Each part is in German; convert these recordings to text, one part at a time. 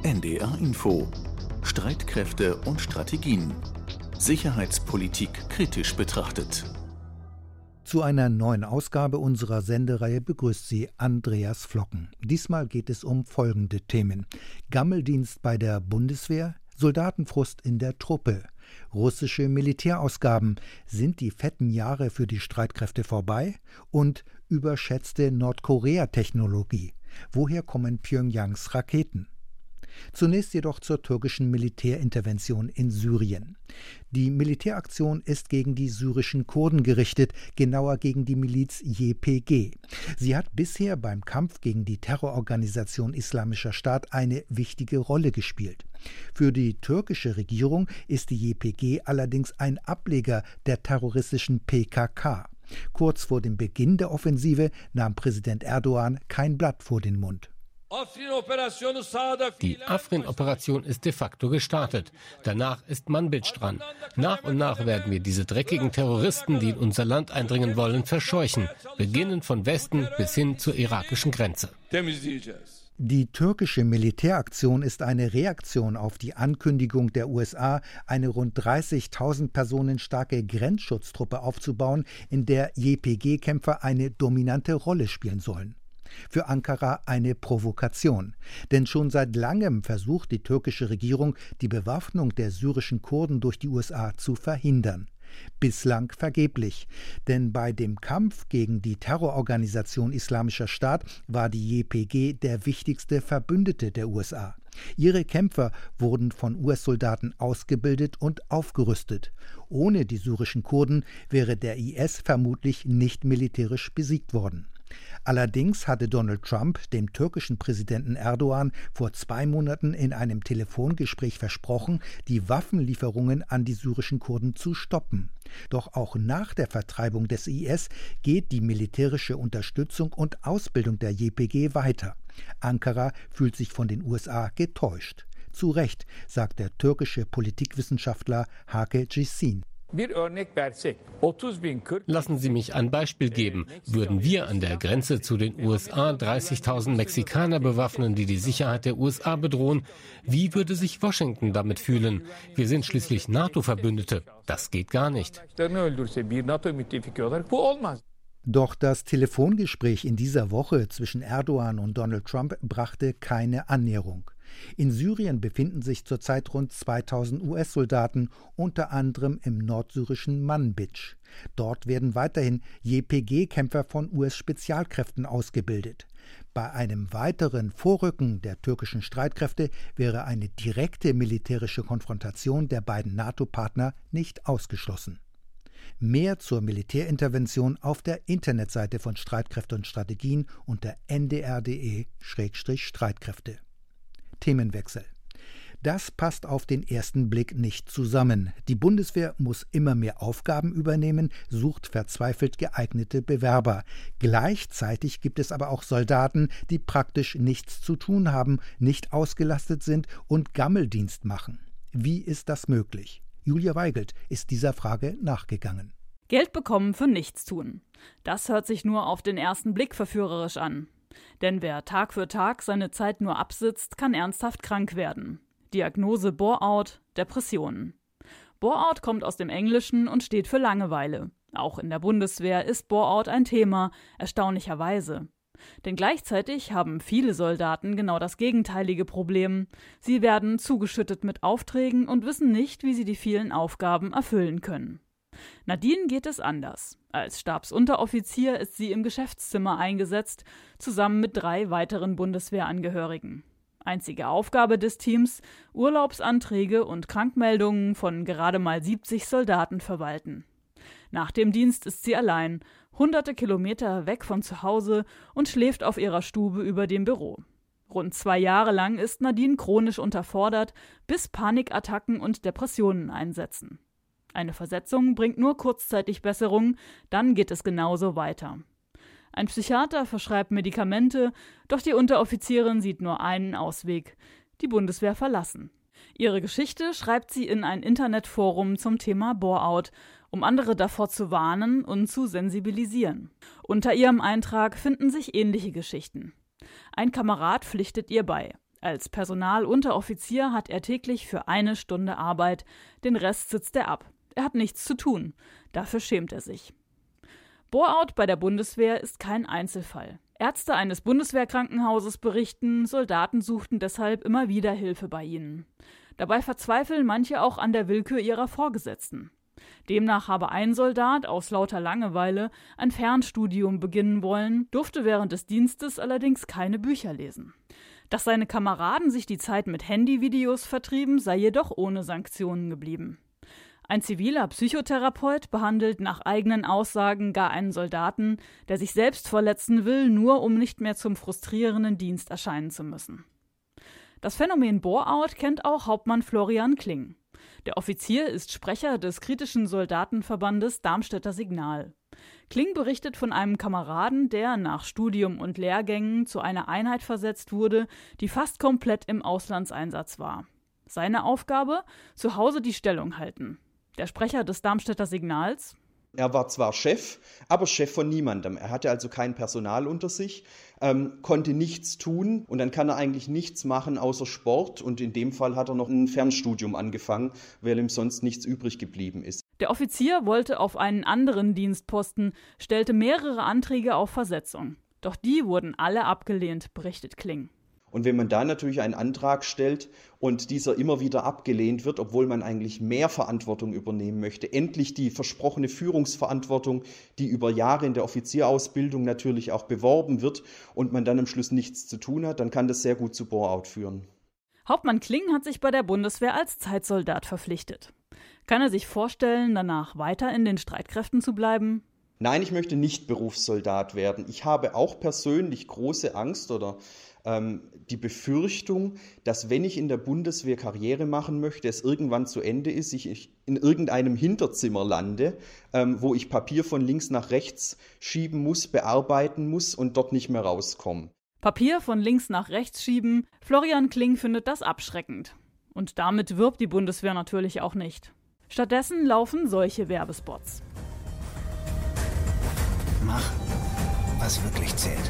NDR Info. Streitkräfte und Strategien. Sicherheitspolitik kritisch betrachtet. Zu einer neuen Ausgabe unserer Sendereihe begrüßt Sie Andreas Flocken. Diesmal geht es um folgende Themen: Gammeldienst bei der Bundeswehr, Soldatenfrust in der Truppe, russische Militärausgaben, sind die fetten Jahre für die Streitkräfte vorbei und überschätzte Nordkorea-Technologie. Woher kommen Pyongyangs Raketen? Zunächst jedoch zur türkischen Militärintervention in Syrien. Die Militäraktion ist gegen die syrischen Kurden gerichtet, genauer gegen die Miliz YPG. Sie hat bisher beim Kampf gegen die Terrororganisation Islamischer Staat eine wichtige Rolle gespielt. Für die türkische Regierung ist die YPG allerdings ein Ableger der terroristischen PKK. Kurz vor dem Beginn der Offensive nahm Präsident Erdogan kein Blatt vor den Mund. Die Afrin-Operation ist de facto gestartet. Danach ist Manbij dran. Nach und nach werden wir diese dreckigen Terroristen, die in unser Land eindringen wollen, verscheuchen. Beginnend von Westen bis hin zur irakischen Grenze. Die türkische Militäraktion ist eine Reaktion auf die Ankündigung der USA, eine rund 30.000 Personen starke Grenzschutztruppe aufzubauen, in der YPG-Kämpfer eine dominante Rolle spielen sollen. Für Ankara eine Provokation. Denn schon seit langem versucht die türkische Regierung, die Bewaffnung der syrischen Kurden durch die USA zu verhindern. Bislang vergeblich. Denn bei dem Kampf gegen die Terrororganisation Islamischer Staat war die YPG der wichtigste Verbündete der USA. Ihre Kämpfer wurden von US-Soldaten ausgebildet und aufgerüstet. Ohne die syrischen Kurden wäre der IS vermutlich nicht militärisch besiegt worden. Allerdings hatte Donald Trump dem türkischen Präsidenten Erdogan vor 2 Monaten in einem Telefongespräch versprochen, die Waffenlieferungen an die syrischen Kurden zu stoppen. Doch auch nach der Vertreibung des IS geht die militärische Unterstützung und Ausbildung der YPG weiter. Ankara fühlt sich von den USA getäuscht. Zu Recht, sagt der türkische Politikwissenschaftler Hake Cisin. Lassen Sie mich ein Beispiel geben. Würden wir an der Grenze zu den USA 30.000 Mexikaner bewaffnen, die die Sicherheit der USA bedrohen, wie würde sich Washington damit fühlen? Wir sind schließlich NATO-Verbündete. Das geht gar nicht. Doch das Telefongespräch in dieser Woche zwischen Erdogan und Donald Trump brachte keine Annäherung. In Syrien befinden sich zurzeit rund 2000 US-Soldaten, unter anderem im nordsyrischen Manbij. Dort werden weiterhin YPG-Kämpfer von US-Spezialkräften ausgebildet. Bei einem weiteren Vorrücken der türkischen Streitkräfte wäre eine direkte militärische Konfrontation der beiden NATO-Partner nicht ausgeschlossen. Mehr zur Militärintervention auf der Internetseite von Streitkräfte und Strategien unter ndr.de/Streitkräfte. Themenwechsel. Das passt auf den ersten Blick nicht zusammen. Die Bundeswehr muss immer mehr Aufgaben übernehmen, sucht verzweifelt geeignete Bewerber. Gleichzeitig gibt es aber auch Soldaten, die praktisch nichts zu tun haben, nicht ausgelastet sind und Gammeldienst machen. Wie ist das möglich? Julia Weigelt ist dieser Frage nachgegangen. Geld bekommen für Nichtstun. Das hört sich nur auf den ersten Blick verführerisch an. Denn wer Tag für Tag seine Zeit nur absitzt, kann ernsthaft krank werden. Diagnose Bore-out, Depressionen. Bore-out kommt aus dem Englischen und steht für Langeweile. Auch in der Bundeswehr ist Bore-out ein Thema, erstaunlicherweise. Denn gleichzeitig haben viele Soldaten genau das gegenteilige Problem. Sie werden zugeschüttet mit Aufträgen und wissen nicht, wie sie die vielen Aufgaben erfüllen können. Nadine geht es anders. Als Stabsunteroffizier ist sie im Geschäftszimmer eingesetzt, zusammen mit 3 weiteren Bundeswehrangehörigen. Einzige Aufgabe des Teams: Urlaubsanträge und Krankmeldungen von gerade mal 70 Soldaten verwalten. Nach dem Dienst ist sie allein, hunderte Kilometer weg von zu Hause und schläft auf ihrer Stube über dem Büro. Rund 2 Jahre lang ist Nadine chronisch unterfordert, bis Panikattacken und Depressionen einsetzen. Eine Versetzung bringt nur kurzzeitig Besserung, dann geht es genauso weiter. Ein Psychiater verschreibt Medikamente, doch die Unteroffizierin sieht nur einen Ausweg: die Bundeswehr verlassen. Ihre Geschichte schreibt sie in ein Internetforum zum Thema Bore-out, um andere davor zu warnen und zu sensibilisieren. Unter ihrem Eintrag finden sich ähnliche Geschichten. Ein Kamerad pflichtet ihr bei. Als Personalunteroffizier hat er täglich für 1 Stunde Arbeit, den Rest sitzt er ab. Er hat nichts zu tun, dafür schämt er sich. Bore-out bei der Bundeswehr ist kein Einzelfall. Ärzte eines Bundeswehrkrankenhauses berichten, Soldaten suchten deshalb immer wieder Hilfe bei ihnen. Dabei verzweifeln manche auch an der Willkür ihrer Vorgesetzten. Demnach habe ein Soldat aus lauter Langeweile ein Fernstudium beginnen wollen, durfte während des Dienstes allerdings keine Bücher lesen. Dass seine Kameraden sich die Zeit mit Handyvideos vertrieben, sei jedoch ohne Sanktionen geblieben. Ein ziviler Psychotherapeut behandelt nach eigenen Aussagen gar einen Soldaten, der sich selbst verletzen will, nur um nicht mehr zum frustrierenden Dienst erscheinen zu müssen. Das Phänomen Bore-out kennt auch Hauptmann Florian Kling. Der Offizier ist Sprecher des kritischen Soldatenverbandes Darmstädter Signal. Kling berichtet von einem Kameraden, der nach Studium und Lehrgängen zu einer Einheit versetzt wurde, die fast komplett im Auslandseinsatz war. Seine Aufgabe? Zu Hause die Stellung halten. Der Sprecher des Darmstädter Signals: Er war zwar Chef, aber Chef von niemandem. Er hatte also kein Personal unter sich, konnte nichts tun und dann kann er eigentlich nichts machen außer Sport. Und in dem Fall hat er noch ein Fernstudium angefangen, weil ihm sonst nichts übrig geblieben ist. Der Offizier wollte auf einen anderen Dienstposten, stellte mehrere Anträge auf Versetzung. Doch die wurden alle abgelehnt, berichtet Kling. Und wenn man da natürlich einen Antrag stellt und dieser immer wieder abgelehnt wird, obwohl man eigentlich mehr Verantwortung übernehmen möchte, endlich die versprochene Führungsverantwortung, die über Jahre in der Offizierausbildung natürlich auch beworben wird und man dann am Schluss nichts zu tun hat, dann kann das sehr gut zu Bore-out führen. Hauptmann Kling hat sich bei der Bundeswehr als Zeitsoldat verpflichtet. Kann er sich vorstellen, danach weiter in den Streitkräften zu bleiben? Nein, ich möchte nicht Berufssoldat werden. Ich habe auch persönlich große Angst oder die Befürchtung, dass wenn ich in der Bundeswehr Karriere machen möchte, es irgendwann zu Ende ist, ich in irgendeinem Hinterzimmer lande, wo ich Papier von links nach rechts schieben muss, bearbeiten muss und dort nicht mehr rauskomme. Papier von links nach rechts schieben, Florian Kling findet das abschreckend. Und damit wirbt die Bundeswehr natürlich auch nicht. Stattdessen laufen solche Werbespots. Mach, was wirklich zählt.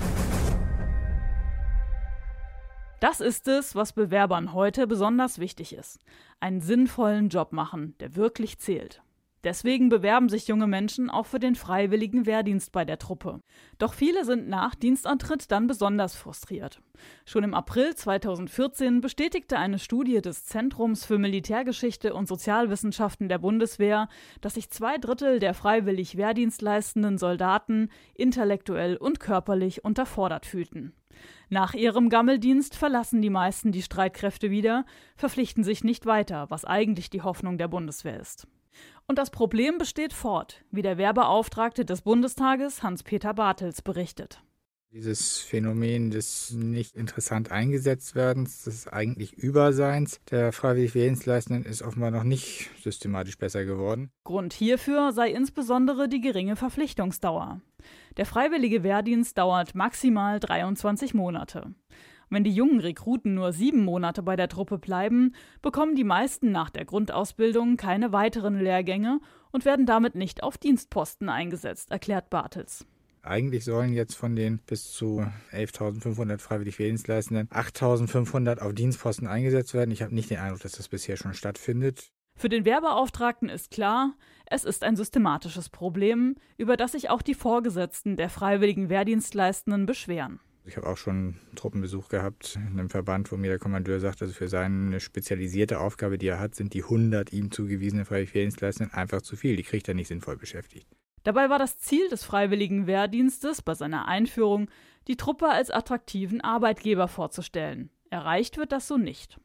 Das ist es, was Bewerbern heute besonders wichtig ist. Einen sinnvollen Job machen, der wirklich zählt. Deswegen bewerben sich junge Menschen auch für den freiwilligen Wehrdienst bei der Truppe. Doch viele sind nach Dienstantritt dann besonders frustriert. Schon im April 2014 bestätigte eine Studie des Zentrums für Militärgeschichte und Sozialwissenschaften der Bundeswehr, dass sich 2/3 der freiwillig Wehrdienst leistenden Soldaten intellektuell und körperlich unterfordert fühlten. Nach ihrem Gammeldienst verlassen die meisten die Streitkräfte wieder, verpflichten sich nicht weiter, was eigentlich die Hoffnung der Bundeswehr ist. Und das Problem besteht fort, wie der Wehrbeauftragte des Bundestages Hans-Peter Bartels berichtet. Dieses Phänomen des nicht interessant eingesetzt werdens, des eigentlich Überseins der freiwillig Wehrdienstleistenden ist offenbar noch nicht systematisch besser geworden. Grund hierfür sei insbesondere die geringe Verpflichtungsdauer. Der freiwillige Wehrdienst dauert maximal 23 Monate. Wenn die jungen Rekruten nur 7 Monate bei der Truppe bleiben, bekommen die meisten nach der Grundausbildung keine weiteren Lehrgänge und werden damit nicht auf Dienstposten eingesetzt, erklärt Bartels. Eigentlich sollen jetzt von den bis zu 11.500 freiwillig Wehrdienstleistenden 8.500 auf Dienstposten eingesetzt werden. Ich habe nicht den Eindruck, dass das bisher schon stattfindet. Für den Wehrbeauftragten ist klar, es ist ein systematisches Problem, über das sich auch die Vorgesetzten der freiwilligen Wehrdienstleistenden beschweren. Ich habe auch schon Truppenbesuch gehabt in einem Verband, wo mir der Kommandeur sagt, also für seine spezialisierte Aufgabe, die er hat, sind die 100 ihm zugewiesenen freiwillig Wehrdienstleistenden einfach zu viel. Die kriegt er nicht sinnvoll beschäftigt. Dabei war das Ziel des freiwilligen Wehrdienstes bei seiner Einführung, die Truppe als attraktiven Arbeitgeber vorzustellen. Erreicht wird das so nicht.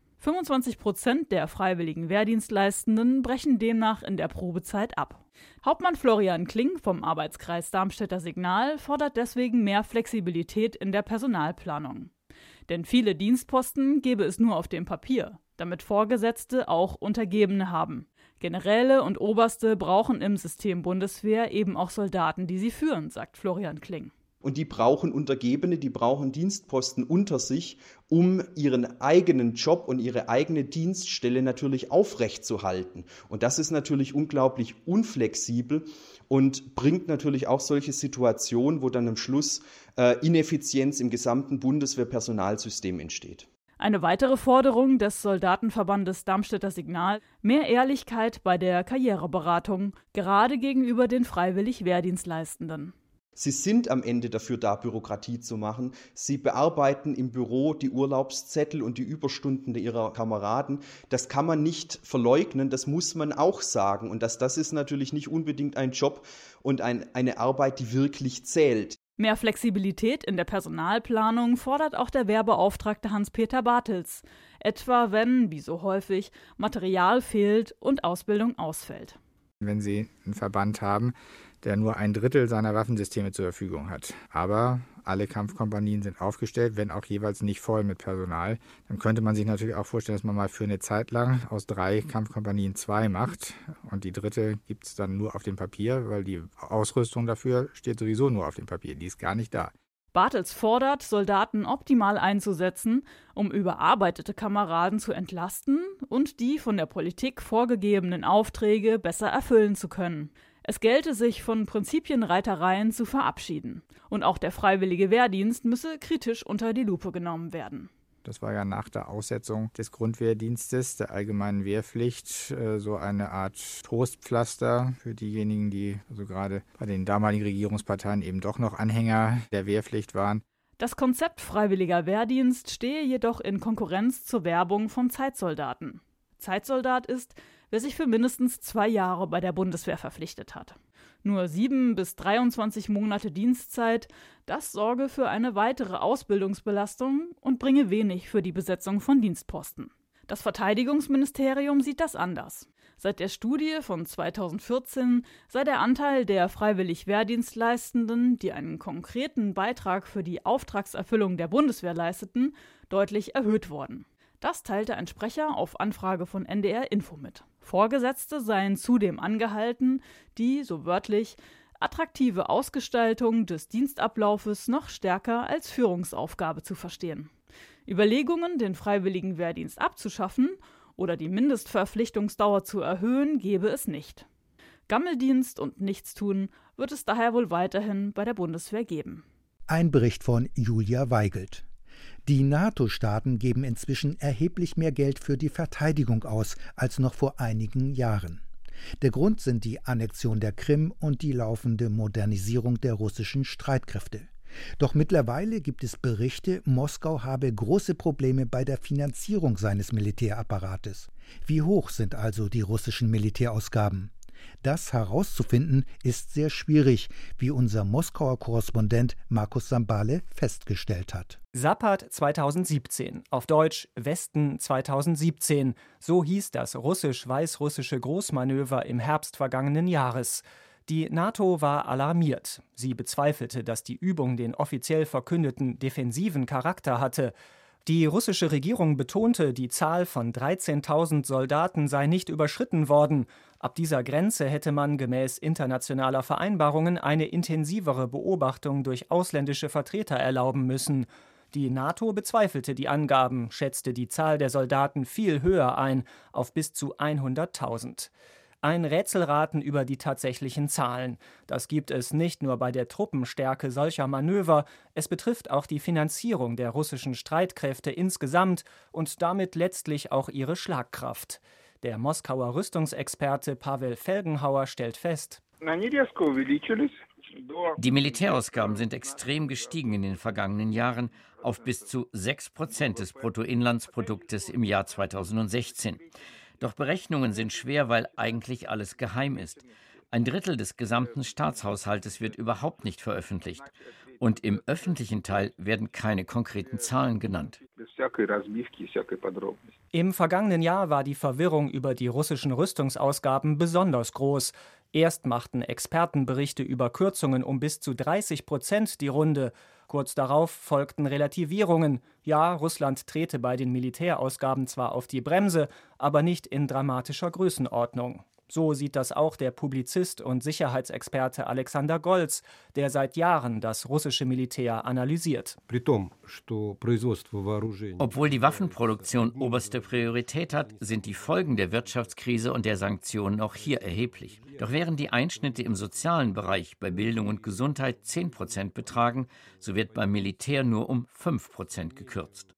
25% der freiwilligen Wehrdienstleistenden brechen demnach in der Probezeit ab. Hauptmann Florian Kling vom Arbeitskreis Darmstädter Signal fordert deswegen mehr Flexibilität in der Personalplanung. Denn viele Dienstposten gäbe es nur auf dem Papier, damit Vorgesetzte auch Untergebene haben. Generäle und Oberste brauchen im System Bundeswehr eben auch Soldaten, die sie führen, sagt Florian Kling. Und die brauchen Untergebene, die brauchen Dienstposten unter sich, um ihren eigenen Job und ihre eigene Dienststelle natürlich aufrechtzuerhalten. Und das ist natürlich unglaublich unflexibel und bringt natürlich auch solche Situationen, wo dann am Schluss Ineffizienz im gesamten Bundeswehrpersonalsystem entsteht. Eine weitere Forderung des Soldatenverbandes Darmstädter Signal: mehr Ehrlichkeit bei der Karriereberatung, gerade gegenüber den freiwillig Wehrdienstleistenden. Sie sind am Ende dafür da, Bürokratie zu machen. Sie bearbeiten im Büro die Urlaubszettel und die Überstunden ihrer Kameraden. Das kann man nicht verleugnen, das muss man auch sagen. Und das ist natürlich nicht unbedingt ein Job und eine Arbeit, die wirklich zählt. Mehr Flexibilität in der Personalplanung fordert auch der Wehrbeauftragte Hans-Peter Bartels. Etwa wenn, wie so häufig, Material fehlt und Ausbildung ausfällt. Wenn Sie einen Verband haben, der nur 1/3 seiner Waffensysteme zur Verfügung hat, aber alle Kampfkompanien sind aufgestellt, wenn auch jeweils nicht voll mit Personal, dann könnte man sich natürlich auch vorstellen, dass man mal für eine Zeit lang aus 3 Kampfkompanien 2 macht und die 3. gibt es dann nur auf dem Papier, weil die Ausrüstung dafür steht sowieso nur auf dem Papier, die ist gar nicht da. Bartels fordert, Soldaten optimal einzusetzen, um überarbeitete Kameraden zu entlasten und die von der Politik vorgegebenen Aufträge besser erfüllen zu können. Es gelte, sich von Prinzipienreitereien zu verabschieden. Und auch der freiwillige Wehrdienst müsse kritisch unter die Lupe genommen werden. Das war ja nach der Aussetzung des Grundwehrdienstes, der allgemeinen Wehrpflicht, so eine Art Trostpflaster für diejenigen, die also gerade bei den damaligen Regierungsparteien eben doch noch Anhänger der Wehrpflicht waren. Das Konzept freiwilliger Wehrdienst stehe jedoch in Konkurrenz zur Werbung von Zeitsoldaten. Zeitsoldat ist, wer sich für mindestens 2 Jahre bei der Bundeswehr verpflichtet hat. Nur 7 bis 23 Monate Dienstzeit, das sorge für eine weitere Ausbildungsbelastung und bringe wenig für die Besetzung von Dienstposten. Das Verteidigungsministerium sieht das anders. Seit der Studie von 2014 sei der Anteil der freiwillig Wehrdienstleistenden, die einen konkreten Beitrag für die Auftragserfüllung der Bundeswehr leisteten, deutlich erhöht worden. Das teilte ein Sprecher auf Anfrage von NDR Info mit. Vorgesetzte seien zudem angehalten, die, so wörtlich, attraktive Ausgestaltung des Dienstablaufes noch stärker als Führungsaufgabe zu verstehen. Überlegungen, den freiwilligen Wehrdienst abzuschaffen oder die Mindestverpflichtungsdauer zu erhöhen, gebe es nicht. Gammeldienst und Nichtstun wird es daher wohl weiterhin bei der Bundeswehr geben. Ein Bericht von Julia Weigelt. Die NATO-Staaten geben inzwischen erheblich mehr Geld für die Verteidigung aus als noch vor einigen Jahren. Der Grund sind die Annexion der Krim und die laufende Modernisierung der russischen Streitkräfte. Doch mittlerweile gibt es Berichte, Moskau habe große Probleme bei der Finanzierung seines Militärapparates. Wie hoch sind also die russischen Militärausgaben? Das herauszufinden ist sehr schwierig, wie unser Moskauer Korrespondent Markus Sambale festgestellt hat. Zapad 2017, auf Deutsch Westen 2017, so hieß das russisch-weißrussische Großmanöver im Herbst vergangenen Jahres. Die NATO war alarmiert. Sie bezweifelte, dass die Übung den offiziell verkündeten defensiven Charakter hatte. Die russische Regierung betonte, die Zahl von 13.000 Soldaten sei nicht überschritten worden. Ab dieser Grenze hätte man gemäß internationaler Vereinbarungen eine intensivere Beobachtung durch ausländische Vertreter erlauben müssen. Die NATO bezweifelte die Angaben, schätzte die Zahl der Soldaten viel höher ein, auf bis zu 100.000. Ein Rätselraten über die tatsächlichen Zahlen. Das gibt es nicht nur bei der Truppenstärke solcher Manöver, es betrifft auch die Finanzierung der russischen Streitkräfte insgesamt und damit letztlich auch ihre Schlagkraft. Der Moskauer Rüstungsexperte Pavel Felgenhauer stellt fest: Die Militärausgaben sind extrem gestiegen in den vergangenen Jahren auf bis zu 6% des Bruttoinlandsproduktes im Jahr 2016. Doch Berechnungen sind schwer, weil eigentlich alles geheim ist. 1/3 des gesamten Staatshaushaltes wird überhaupt nicht veröffentlicht. Und im öffentlichen Teil werden keine konkreten Zahlen genannt. Im vergangenen Jahr war die Verwirrung über die russischen Rüstungsausgaben besonders groß. Erst machten Expertenberichte über Kürzungen um bis zu 30% die Runde. Kurz darauf folgten Relativierungen. Ja, Russland trete bei den Militärausgaben zwar auf die Bremse, aber nicht in dramatischer Größenordnung. So sieht das auch der Publizist und Sicherheitsexperte Alexander Goltz, der seit Jahren das russische Militär analysiert. Obwohl die Waffenproduktion oberste Priorität hat, sind die Folgen der Wirtschaftskrise und der Sanktionen auch hier erheblich. Doch während die Einschnitte im sozialen Bereich bei Bildung und Gesundheit 10% betragen, so wird beim Militär nur um 5% gekürzt.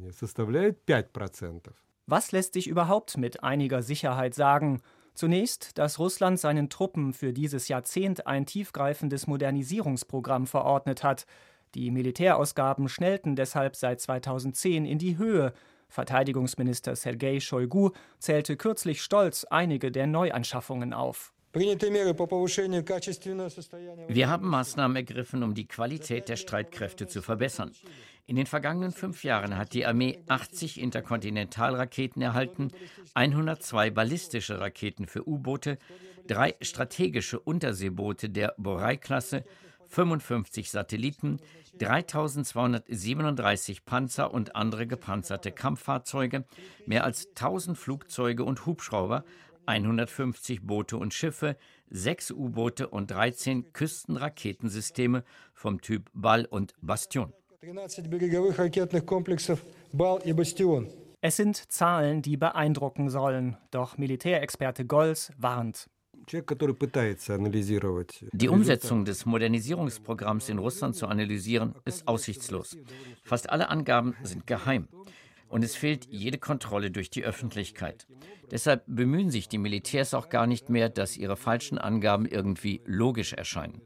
Was lässt sich überhaupt mit einiger Sicherheit sagen? Zunächst, dass Russland seinen Truppen für dieses Jahrzehnt ein tiefgreifendes Modernisierungsprogramm verordnet hat. Die Militärausgaben schnellten deshalb seit 2010 in die Höhe. Verteidigungsminister Sergei Shoigu zählte kürzlich stolz einige der Neuanschaffungen auf. Wir haben Maßnahmen ergriffen, um die Qualität der Streitkräfte zu verbessern. In den vergangenen 5 Jahren hat die Armee 80 Interkontinentalraketen erhalten, 102 ballistische Raketen für U-Boote, 3 strategische Unterseeboote der Borai-Klasse, 55 Satelliten, 3.237 Panzer und andere gepanzerte Kampffahrzeuge, mehr als 1.000 Flugzeuge und Hubschrauber, 150 Boote und Schiffe, 6 U-Boote und 13 Küstenraketensysteme vom Typ Bal und Bastion. Es sind Zahlen, die beeindrucken sollen, doch Militärexperte Goltz warnt. Die Umsetzung des Modernisierungsprogramms in Russland zu analysieren, ist aussichtslos. Fast alle Angaben sind geheim. Und es fehlt jede Kontrolle durch die Öffentlichkeit. Deshalb bemühen sich die Militärs auch gar nicht mehr, dass ihre falschen Angaben irgendwie logisch erscheinen.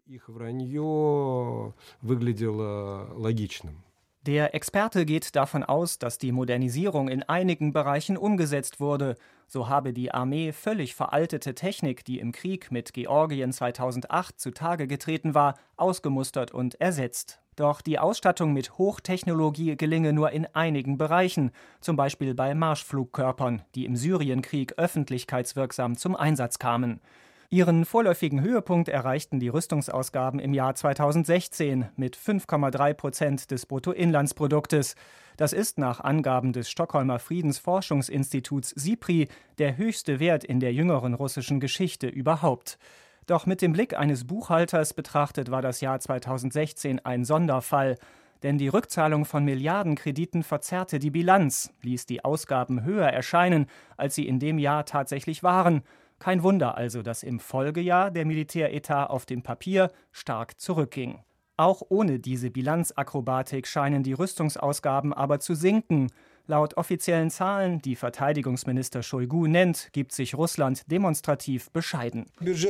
Der Experte geht davon aus, dass die Modernisierung in einigen Bereichen umgesetzt wurde. So habe die Armee völlig veraltete Technik, die im Krieg mit Georgien 2008 zutage getreten war, ausgemustert und ersetzt. Doch die Ausstattung mit Hochtechnologie gelinge nur in einigen Bereichen, zum Beispiel bei Marschflugkörpern, die im Syrienkrieg öffentlichkeitswirksam zum Einsatz kamen. Ihren vorläufigen Höhepunkt erreichten die Rüstungsausgaben im Jahr 2016 mit 5,3% des Bruttoinlandsproduktes. Das ist nach Angaben des Stockholmer Friedensforschungsinstituts SIPRI der höchste Wert in der jüngeren russischen Geschichte überhaupt. Doch mit dem Blick eines Buchhalters betrachtet war das Jahr 2016 ein Sonderfall. Denn die Rückzahlung von Milliardenkrediten verzerrte die Bilanz, ließ die Ausgaben höher erscheinen, als sie in dem Jahr tatsächlich waren. Kein Wunder also, dass im Folgejahr der Militäretat auf dem Papier stark zurückging. Auch ohne diese Bilanzakrobatik scheinen die Rüstungsausgaben aber zu sinken. Laut offiziellen Zahlen, die Verteidigungsminister Shoigu nennt, gibt sich Russland demonstrativ bescheiden.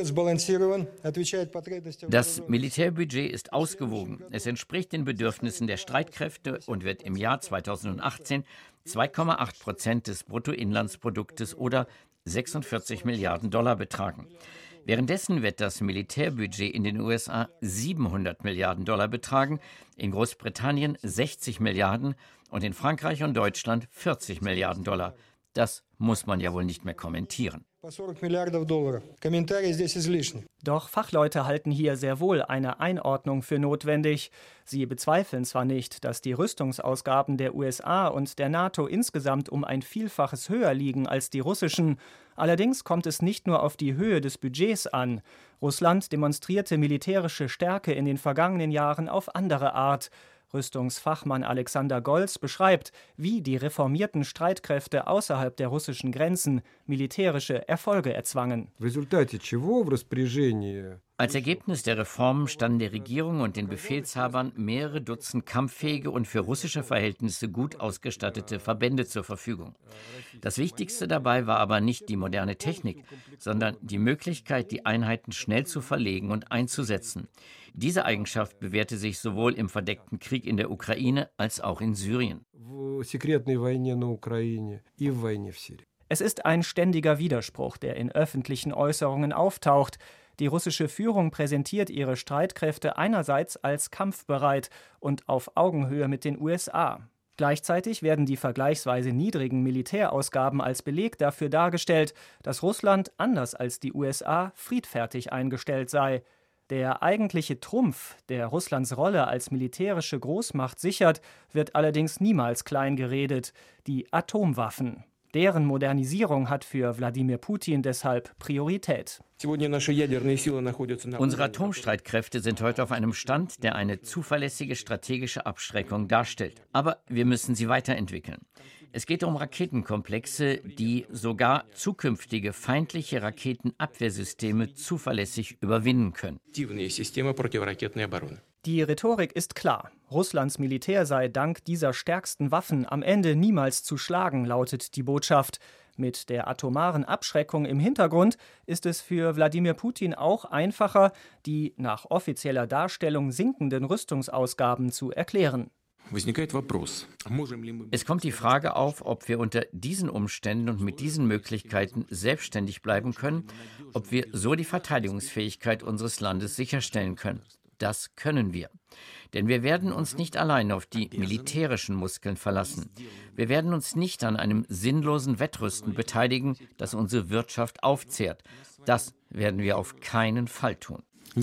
Das Militärbudget ist ausgewogen. Es entspricht den Bedürfnissen der Streitkräfte und wird im Jahr 2018 2,8% des Bruttoinlandsproduktes oder 46 Milliarden Dollar betragen. Währenddessen wird das Militärbudget in den USA 700 Milliarden Dollar betragen, in Großbritannien 60 Milliarden und in Frankreich und Deutschland 40 Milliarden Dollar. Das muss man ja wohl nicht mehr kommentieren. Doch Fachleute halten hier sehr wohl eine Einordnung für notwendig. Sie bezweifeln zwar nicht, dass die Rüstungsausgaben der USA und der NATO insgesamt um ein Vielfaches höher liegen als die russischen. Allerdings kommt es nicht nur auf die Höhe des Budgets an. Russland demonstrierte militärische Stärke in den vergangenen Jahren auf andere Art. Rüstungsfachmann Alexander Goltz beschreibt, wie die reformierten Streitkräfte außerhalb der russischen Grenzen militärische Erfolge erzwangen. Als Ergebnis der Reformen standen der Regierung und den Befehlshabern mehrere Dutzend kampffähige und für russische Verhältnisse gut ausgestattete Verbände zur Verfügung. Das Wichtigste dabei war aber nicht die moderne Technik, sondern die Möglichkeit, die Einheiten schnell zu verlegen und einzusetzen. Diese Eigenschaft bewährte sich sowohl im verdeckten Krieg in der Ukraine als auch in Syrien. Es ist ein ständiger Widerspruch, der in öffentlichen Äußerungen auftaucht. Die russische Führung präsentiert ihre Streitkräfte einerseits als kampfbereit und auf Augenhöhe mit den USA. Gleichzeitig werden die vergleichsweise niedrigen Militärausgaben als Beleg dafür dargestellt, dass Russland, anders als die USA, friedfertig eingestellt sei. Der eigentliche Trumpf, der Russlands Rolle als militärische Großmacht sichert, wird allerdings niemals klein geredet: die Atomwaffen. Deren Modernisierung hat für Wladimir Putin deshalb Priorität. Unsere Atomstreitkräfte sind heute auf einem Stand, der eine zuverlässige strategische Abschreckung darstellt. Aber wir müssen sie weiterentwickeln. Es geht um Raketenkomplexe, die sogar zukünftige feindliche Raketenabwehrsysteme zuverlässig überwinden können. Die Rhetorik ist klar. Russlands Militär sei dank dieser stärksten Waffen am Ende niemals zu schlagen, lautet die Botschaft. Mit der atomaren Abschreckung im Hintergrund ist es für Wladimir Putin auch einfacher, die nach offizieller Darstellung sinkenden Rüstungsausgaben zu erklären. Es kommt die Frage auf, ob wir unter diesen Umständen und mit diesen Möglichkeiten selbstständig bleiben können, ob wir so die Verteidigungsfähigkeit unseres Landes sicherstellen können. Das können wir. Denn wir werden uns nicht allein auf die militärischen Muskeln verlassen. Wir werden uns nicht an einem sinnlosen Wettrüsten beteiligen, das unsere Wirtschaft aufzehrt. Das werden wir auf keinen Fall tun.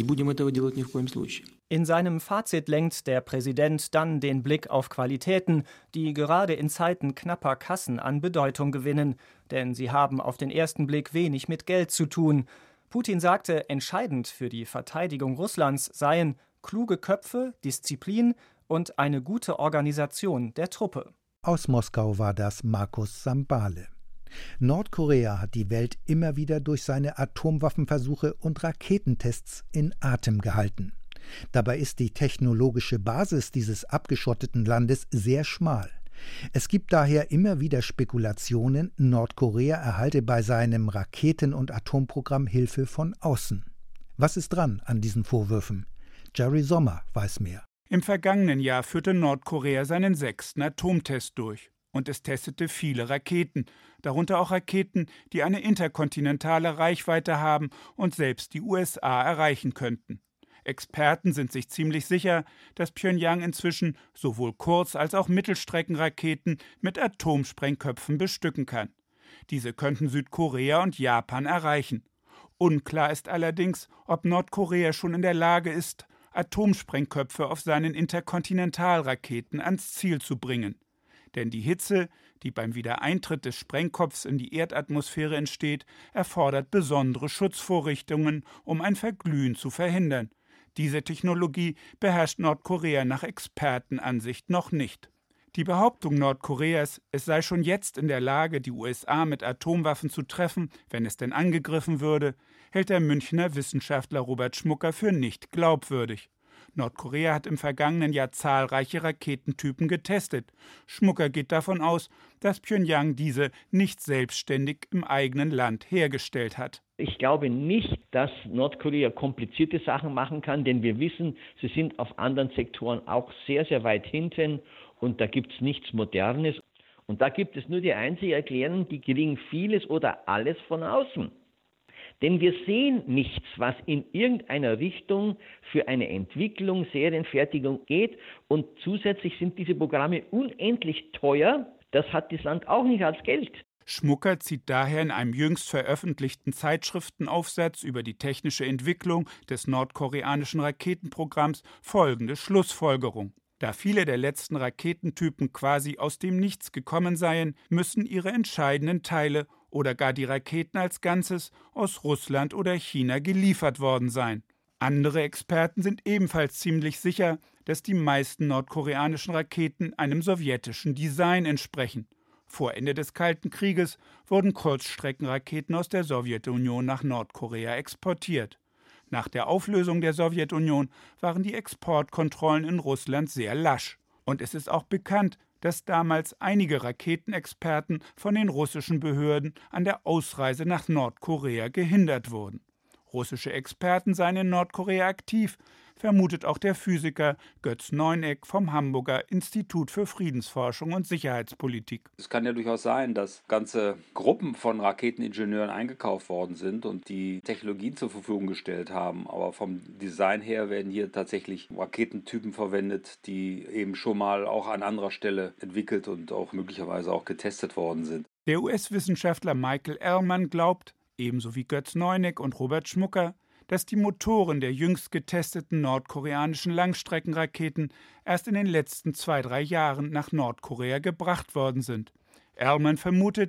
In seinem Fazit lenkt der Präsident dann den Blick auf Qualitäten, die gerade in Zeiten knapper Kassen an Bedeutung gewinnen. Denn sie haben auf den ersten Blick wenig mit Geld zu tun. Putin sagte, entscheidend für die Verteidigung Russlands seien kluge Köpfe, Disziplin und eine gute Organisation der Truppe. Aus Moskau war das Markus Sambale. Nordkorea hat die Welt immer wieder durch seine Atomwaffenversuche und Raketentests in Atem gehalten. Dabei ist die technologische Basis dieses abgeschotteten Landes sehr schmal. Es gibt daher immer wieder Spekulationen, Nordkorea erhalte bei seinem Raketen- und Atomprogramm Hilfe von außen. Was ist dran an diesen Vorwürfen? Jerry Sommer weiß mehr. Im vergangenen Jahr führte Nordkorea seinen 6. Atomtest durch. Und es testete viele Raketen, darunter auch Raketen, die eine interkontinentale Reichweite haben und selbst die USA erreichen könnten. Experten sind sich ziemlich sicher, dass Pjöngjang inzwischen sowohl Kurz- als auch Mittelstreckenraketen mit Atomsprengköpfen bestücken kann. Diese könnten Südkorea und Japan erreichen. Unklar ist allerdings, ob Nordkorea schon in der Lage ist, Atomsprengköpfe auf seinen Interkontinentalraketen ans Ziel zu bringen. Denn die Hitze, die beim Wiedereintritt des Sprengkopfs in die Erdatmosphäre entsteht, erfordert besondere Schutzvorrichtungen, um ein Verglühen zu verhindern. Diese Technologie beherrscht Nordkorea nach Expertenansicht noch nicht. Die Behauptung Nordkoreas, es sei schon jetzt in der Lage, die USA mit Atomwaffen zu treffen, wenn es denn angegriffen würde, hält der Münchner Wissenschaftler Robert Schmucker für nicht glaubwürdig. Nordkorea hat im vergangenen Jahr zahlreiche Raketentypen getestet. Schmucker geht davon aus, dass Pjöngjang diese nicht selbstständig im eigenen Land hergestellt hat. Ich glaube nicht, dass Nordkorea komplizierte Sachen machen kann, denn wir wissen, sie sind auf anderen Sektoren auch sehr, sehr weit hinten und da gibt es nichts Modernes. Und da gibt es nur die einzige Erklärung, die kriegen vieles oder alles von außen. Denn wir sehen nichts, was in irgendeiner Richtung für eine Entwicklung, Serienfertigung geht. Und zusätzlich sind diese Programme unendlich teuer. Das hat das Land auch nicht als Geld. Schmucker zieht daher in einem jüngst veröffentlichten Zeitschriftenaufsatz über die technische Entwicklung des nordkoreanischen Raketenprogramms folgende Schlussfolgerung. Da viele der letzten Raketentypen quasi aus dem Nichts gekommen seien, müssen ihre entscheidenden Teile oder gar die Raketen als Ganzes aus Russland oder China geliefert worden sein. Andere Experten sind ebenfalls ziemlich sicher, dass die meisten nordkoreanischen Raketen einem sowjetischen Design entsprechen. Vor Ende des Kalten Krieges wurden Kurzstreckenraketen aus der Sowjetunion nach Nordkorea exportiert. Nach der Auflösung der Sowjetunion waren die Exportkontrollen in Russland sehr lasch. Und es ist auch bekannt, dass damals einige Raketenexperten von den russischen Behörden an der Ausreise nach Nordkorea gehindert wurden. Russische Experten seien in Nordkorea aktiv, vermutet auch der Physiker Götz Neuneck vom Hamburger Institut für Friedensforschung und Sicherheitspolitik. Es kann ja durchaus sein, dass ganze Gruppen von Raketeningenieuren eingekauft worden sind und die Technologien zur Verfügung gestellt haben. Aber vom Design her werden hier tatsächlich Raketentypen verwendet, die eben schon mal auch an anderer Stelle entwickelt und auch möglicherweise auch getestet worden sind. Der US-Wissenschaftler Michael Ehrman glaubt, ebenso wie Götz Neuneck und Robert Schmucker, dass die Motoren der jüngst getesteten nordkoreanischen Langstreckenraketen erst in den letzten 2-3 Jahren nach Nordkorea gebracht worden sind. Ehrman vermutet,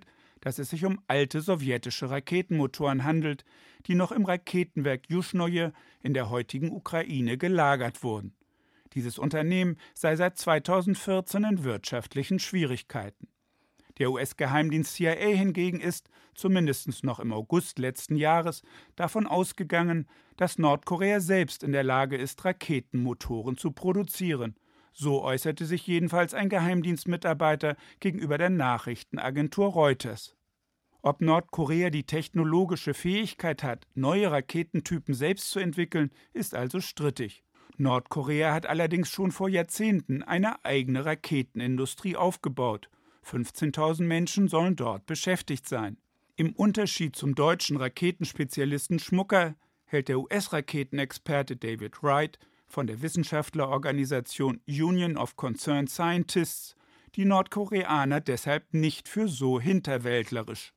dass es sich um alte sowjetische Raketenmotoren handelt, die noch im Raketenwerk Juschnoje in der heutigen Ukraine gelagert wurden. Dieses Unternehmen sei seit 2014 in wirtschaftlichen Schwierigkeiten. Der US-Geheimdienst CIA hingegen ist, zumindest noch im August letzten Jahres, davon ausgegangen, dass Nordkorea selbst in der Lage ist, Raketenmotoren zu produzieren. So äußerte sich jedenfalls ein Geheimdienstmitarbeiter gegenüber der Nachrichtenagentur Reuters. Ob Nordkorea die technologische Fähigkeit hat, neue Raketentypen selbst zu entwickeln, ist also strittig. Nordkorea hat allerdings schon vor Jahrzehnten eine eigene Raketenindustrie aufgebaut. 15.000 Menschen sollen dort beschäftigt sein. Im Unterschied zum deutschen Raketenspezialisten Schmucker hält der US-Raketenexperte David Wright von der Wissenschaftlerorganisation Union of Concerned Scientists die Nordkoreaner deshalb nicht für so hinterwäldlerisch.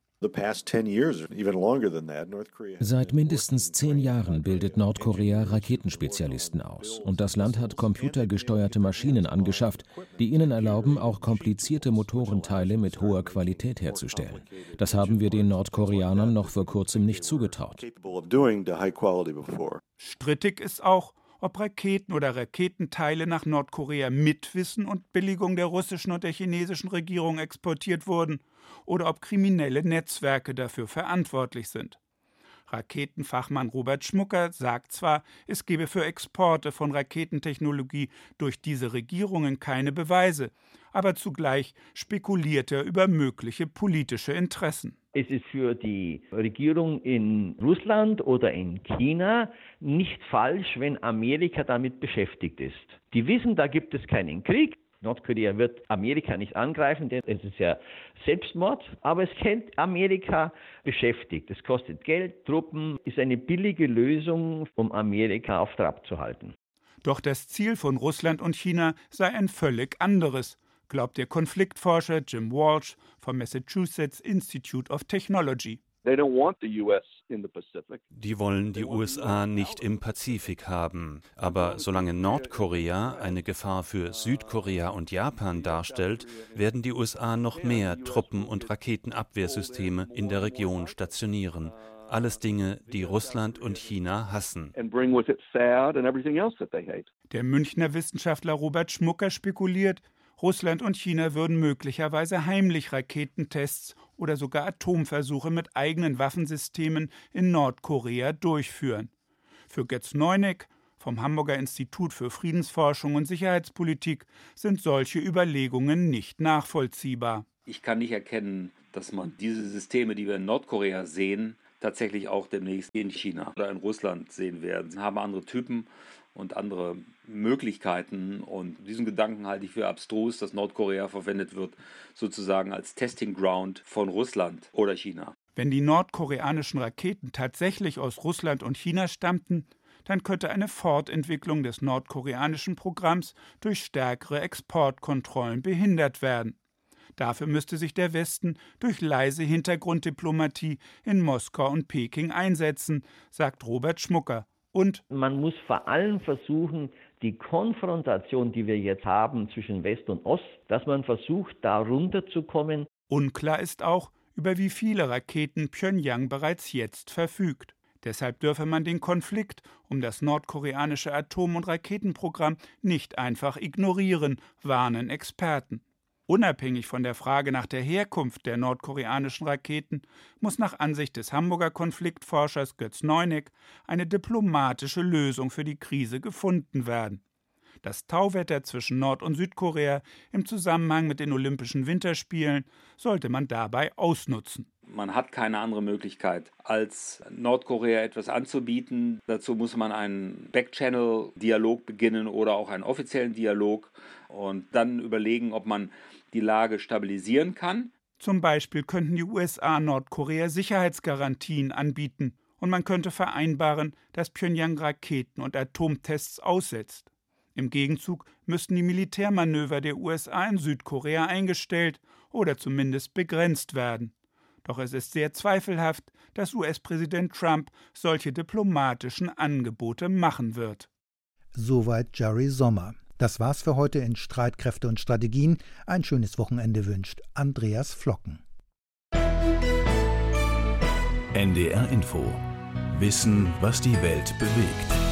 Seit mindestens 10 Jahren bildet Nordkorea Raketenspezialisten aus. Und das Land hat computergesteuerte Maschinen angeschafft, die ihnen erlauben, auch komplizierte Motorenteile mit hoher Qualität herzustellen. Das haben wir den Nordkoreanern noch vor kurzem nicht zugetraut. Strittig ist auch, ob Raketen oder Raketenteile nach Nordkorea mit Wissen und Billigung der russischen und der chinesischen Regierung exportiert wurden oder ob kriminelle Netzwerke dafür verantwortlich sind. Raketenfachmann Robert Schmucker sagt zwar, es gebe für Exporte von Raketentechnologie durch diese Regierungen keine Beweise, aber zugleich spekuliert er über mögliche politische Interessen. Es ist für die Regierung in Russland oder in China nicht falsch, wenn Amerika damit beschäftigt ist. Die wissen, da gibt es keinen Krieg. Nordkorea wird Amerika nicht angreifen, denn es ist ja Selbstmord. Aber es hält Amerika beschäftigt. Es kostet Geld, Truppen, ist eine billige Lösung, um Amerika auf Trab zu halten. Doch das Ziel von Russland und China sei ein völlig anderes, glaubt der Konfliktforscher Jim Walsh vom Massachusetts Institute of Technology. Die wollen die USA nicht im Pazifik haben. Aber solange Nordkorea eine Gefahr für Südkorea und Japan darstellt, werden die USA noch mehr Truppen- und Raketenabwehrsysteme in der Region stationieren. Alles Dinge, die Russland und China hassen. Der Münchner Wissenschaftler Robert Schmucker spekuliert, Russland und China würden möglicherweise heimlich Raketentests oder sogar Atomversuche mit eigenen Waffensystemen in Nordkorea durchführen. Für Götz Neuneck vom Hamburger Institut für Friedensforschung und Sicherheitspolitik sind solche Überlegungen nicht nachvollziehbar. Ich kann nicht erkennen, dass man diese Systeme, die wir in Nordkorea sehen, tatsächlich auch demnächst in China oder in Russland sehen werden. Sie haben andere Typen und andere Möglichkeiten, und diesen Gedanken halte ich für abstrus, dass Nordkorea verwendet wird, sozusagen als Testing Ground von Russland oder China. Wenn die nordkoreanischen Raketen tatsächlich aus Russland und China stammten, dann könnte eine Fortentwicklung des nordkoreanischen Programms durch stärkere Exportkontrollen behindert werden. Dafür müsste sich der Westen durch leise Hintergrunddiplomatie in Moskau und Peking einsetzen, sagt Robert Schmucker. Und man muss vor allem versuchen, die Konfrontation, die wir jetzt haben zwischen West und Ost, dass man versucht, da runterzukommen. Unklar ist auch, über wie viele Raketen Pjöngjang bereits jetzt verfügt. Deshalb dürfe man den Konflikt um das nordkoreanische Atom- und Raketenprogramm nicht einfach ignorieren, warnen Experten. Unabhängig von der Frage nach der Herkunft der nordkoreanischen Raketen muss nach Ansicht des Hamburger Konfliktforschers Götz Neuneck eine diplomatische Lösung für die Krise gefunden werden. Das Tauwetter zwischen Nord- und Südkorea im Zusammenhang mit den Olympischen Winterspielen sollte man dabei ausnutzen. Man hat keine andere Möglichkeit, als Nordkorea etwas anzubieten. Dazu muss man einen Backchannel-Dialog beginnen oder auch einen offiziellen Dialog und dann überlegen, ob man die Lage stabilisieren kann. Zum Beispiel könnten die USA Nordkorea Sicherheitsgarantien anbieten und man könnte vereinbaren, dass Pjöngjang Raketen- und Atomtests aussetzt. Im Gegenzug müssten die Militärmanöver der USA in Südkorea eingestellt oder zumindest begrenzt werden. Doch es ist sehr zweifelhaft, dass US-Präsident Trump solche diplomatischen Angebote machen wird. Soweit Jerry Sommer. Das war's für heute in Streitkräfte und Strategien. Ein schönes Wochenende wünscht Andreas Flocken. NDR Info. Wissen, was die Welt bewegt.